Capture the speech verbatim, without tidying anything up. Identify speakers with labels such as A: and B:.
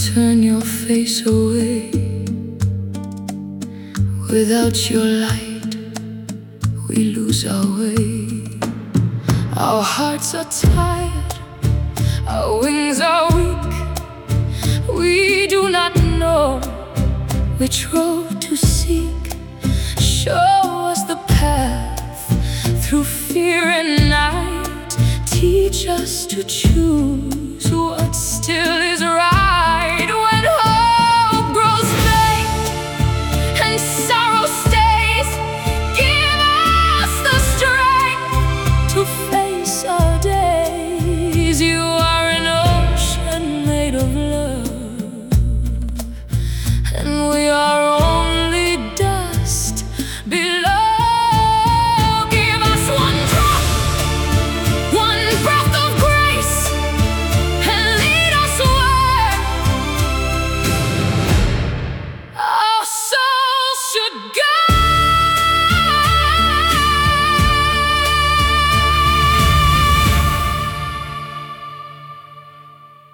A: turn your face away. Without your light, we lose our way. Our hearts are tired, our wings are weak. We do not know which road to seek. Show us the path through fear and night. Teach us to choose what still